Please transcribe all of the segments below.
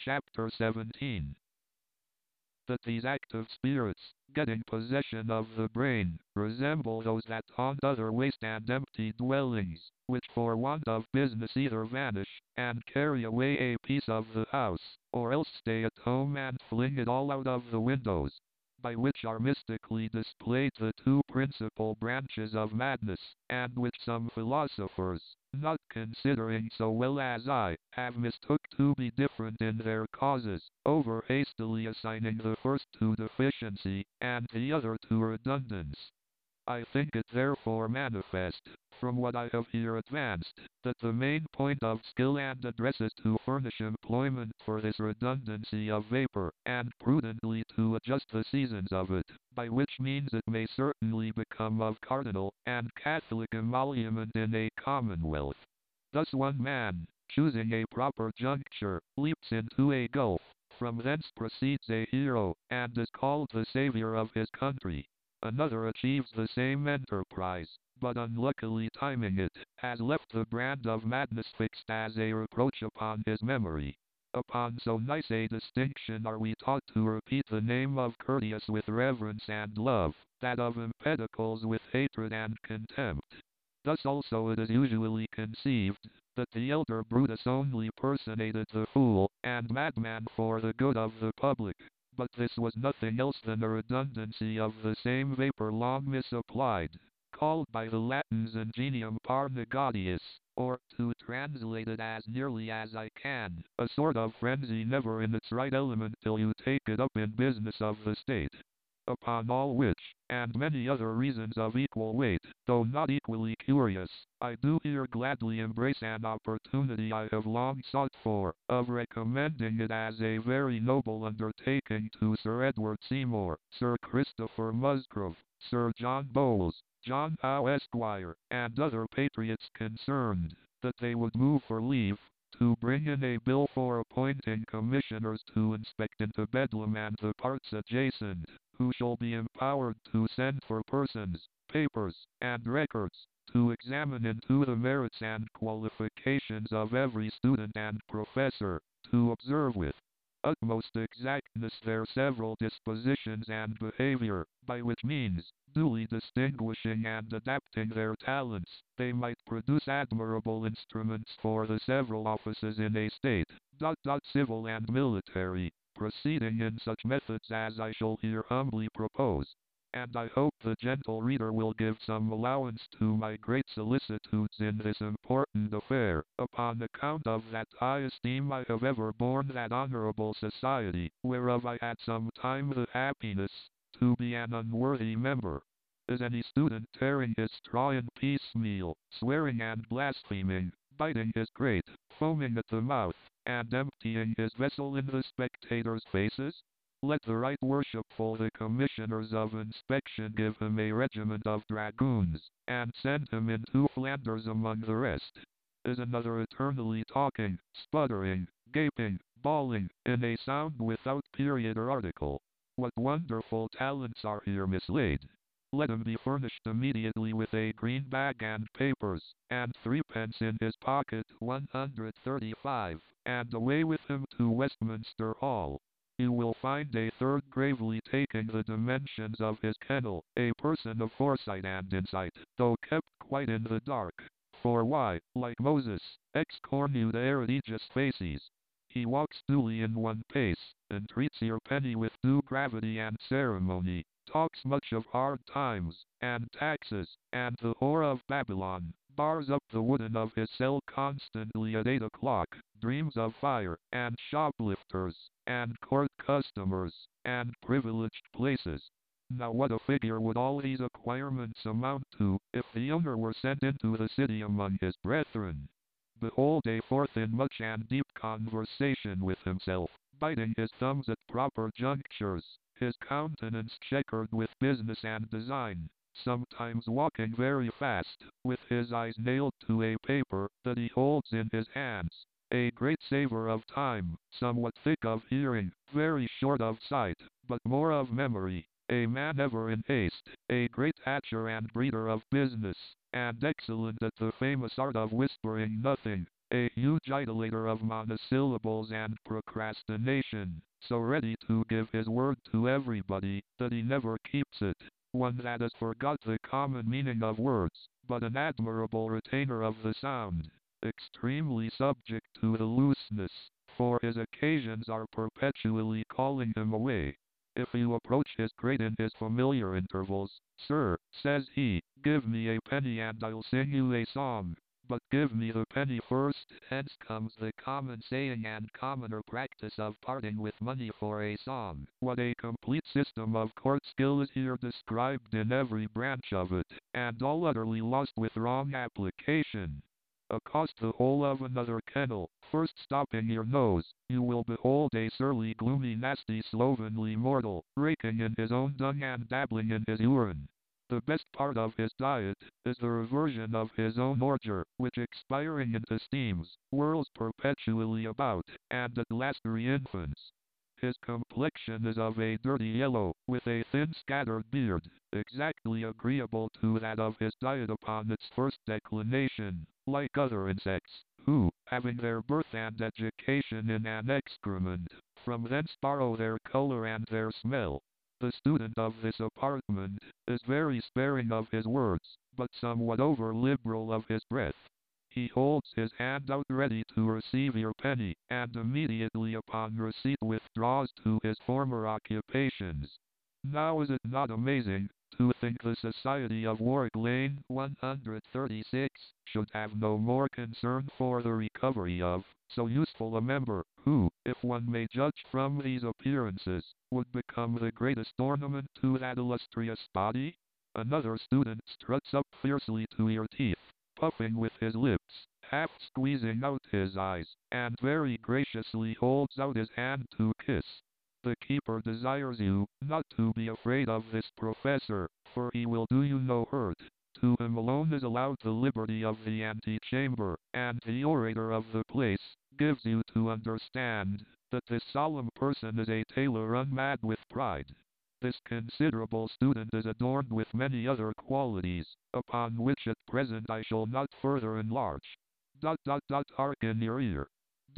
Chapter 17. That these active spirits, getting possession of the brain, resemble those that haunt other waste and empty dwellings, which for want of business either vanish, and carry away a piece of the house, or else stay at home and fling it all out of the windows, by which are mystically displayed the two principal branches of madness, and which some philosophers, not considering so well as I, have mistook to be different in their causes, over hastily assigning the first to deficiency, and the other to redundance. I think it therefore manifest, from what I have here advanced, that the main point of skill and address is to furnish employment for this redundancy of vapor, and prudently to adjust the seasons of it, by which means it may certainly become of cardinal and catholic emolument in a commonwealth. Thus one man, choosing a proper juncture, leaps into a gulf, from thence proceeds a hero, and is called the savior of his country. Another achieves the same enterprise, but unluckily timing it, has left the brand of madness fixed as a reproach upon his memory. Upon so nice a distinction are we taught to repeat the name of Curtius with reverence and love, that of Empedocles with hatred and contempt. Thus also it is usually conceived, that the elder Brutus only personated the fool and madman for the good of the public, but this was nothing else than a redundancy of the same vapor long misapplied, called by the Latins ingenium par negatiis, or, to translate it as nearly as I can, a sort of frenzy never in its right element till you take it up in business of the state. Upon all which, and many other reasons of equal weight, though not equally curious, I do here gladly embrace an opportunity I have long sought for, of recommending it as a very noble undertaking to Sir Edward Seymour, Sir Christopher Musgrove, Sir John Bowles, John Howe Esquire, and other patriots concerned, that they would move for leave, to bring in a bill for appointing commissioners to inspect into Bedlam and the parts adjacent, who shall be empowered to send for persons, papers, and records, to examine into the merits and qualifications of every student and professor, to observe with utmost exactness their several dispositions and behavior, by which means, duly distinguishing and adapting their talents, they might produce admirable instruments for the several offices in a state, civil and military, proceeding in such methods as I shall here humbly propose. And I hope the gentle reader will give some allowance to my great solicitudes in this important affair, upon account of that high esteem I have ever borne that honorable society, whereof I had some time the happiness to be an unworthy member. Is any student tearing his straw in piecemeal, swearing and blaspheming, biting his grate, foaming at the mouth, and emptying his vessel in the spectators' faces? Let the right worshipful the commissioners of inspection give him a regiment of dragoons, and send him into Flanders among the rest. Is another eternally talking, sputtering, gaping, bawling, in a sound without period or article? What wonderful talents are here mislaid! Let him be furnished immediately with a green bag and papers, and threepence in his pocket 135, and away with him to Westminster Hall. You will find a third gravely taking the dimensions of his kennel, a person of foresight and insight, though kept quite in the dark. For why, like Moses, ex cornude eredigus facies, he walks duly in one pace, entreats your penny with due gravity and ceremony, talks much of hard times, and taxes, and the whore of Babylon, bars up the wooden of his cell constantly at 8 o'clock, dreams of fire, and shoplifters, and court customers, and privileged places. Now what a figure would all these acquirements amount to, if the owner were sent into the city among his brethren? Behold a fourth in much and deep conversation with himself, biting his thumbs at proper junctures, his countenance checkered with business and design, sometimes walking very fast, with his eyes nailed to a paper that he holds in his hands, a great saver of time, somewhat thick of hearing, very short of sight, but more of memory, a man ever in haste, a great hatcher and breeder of business, and excellent at the famous art of whispering nothing, A huge idolater of monosyllables and procrastination, so ready to give his word to everybody that he never keeps it. One that has forgot the common meaning of words, but an admirable retainer of the sound. Extremely subject to the looseness, for his occasions are perpetually calling him away. If you approach his grate in his familiar intervals, "Sir," says he, "give me a penny and I'll sing you a song. But give me the penny first." Hence comes the common saying and commoner practice of parting with money for a song. What a complete system of court skill is here described in every branch of it, and all utterly lost with wrong application. Accost the hole of another kennel, first stopping your nose, you will behold a surly, gloomy, nasty, slovenly mortal, raking in his own dung and dabbling in his urine. The best part of his diet is the reversion of his own ordure, which expiring into steams, whirls perpetually about, and at last re-infants. His complexion is of a dirty yellow, with a thin scattered beard, exactly agreeable to that of his diet upon its first declination, like other insects, who, having their birth and education in an excrement, from thence borrow their color and their smell. The student of this apartment is very sparing of his words, but somewhat over-liberal of his breath. He holds his hand out ready to receive your penny, and immediately upon receipt withdraws to his former occupations. Now is it not amazing to think the Society of Warwick Lane 136 should have no more concern for the recovery of so useful a member, who, if one may judge from these appearances, would become the greatest ornament to that illustrious body? Another student struts up fiercely to your teeth, puffing with his lips, half squeezing out his eyes, and very graciously holds out his hand to kiss. The keeper desires you not to be afraid of this professor, for he will do you no hurt. To him alone is allowed the liberty of the antechamber, and the orator of the place gives you to understand that this solemn person is a tailor unmad with pride. This considerable student is adorned with many other qualities, upon which at present I shall not further enlarge. Hark in your ear.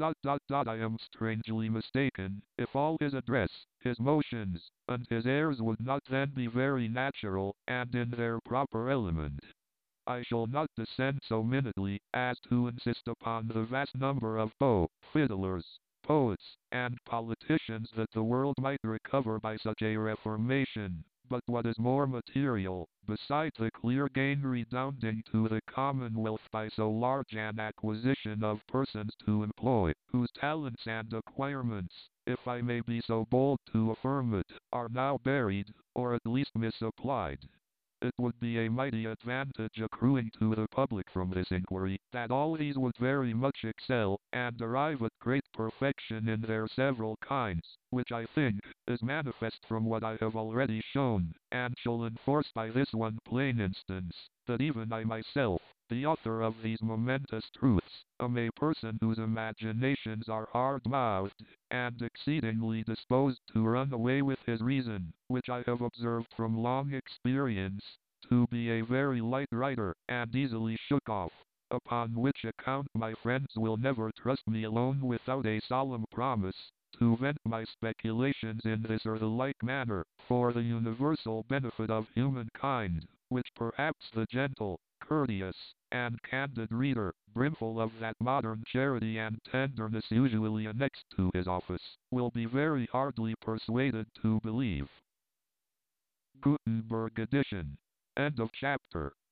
I am strangely mistaken, if all his address, his motions, and his airs would not then be very natural, and in their proper element. I shall not descend so minutely, as to insist upon the vast number of fiddlers, poets, and politicians that the world might recover by such a reformation. But what is more material, besides the clear gain redounding to the Commonwealth by so large an acquisition of persons to employ, whose talents and acquirements, if I may be so bold to affirm it, are now buried, or at least misapplied. It would be a mighty advantage accruing to the public from this inquiry, that all these would very much excel, and arrive at great perfection in their several kinds, which I think is manifest from what I have already shown, and shall enforce by this one plain instance, that even I myself, the author of these momentous truths, am a person whose imaginations are hard-mouthed, and exceedingly disposed to run away with his reason, which I have observed from long experience to be a very light writer, and easily shook off. Upon which account my friends will never trust me alone without a solemn promise to vent my speculations in this or the like manner, for the universal benefit of humankind, which perhaps the gentle, courteous, and candid reader, brimful of that modern charity and tenderness usually annexed to his office, will be very hardly persuaded to believe. Gutenberg edition. End of chapter.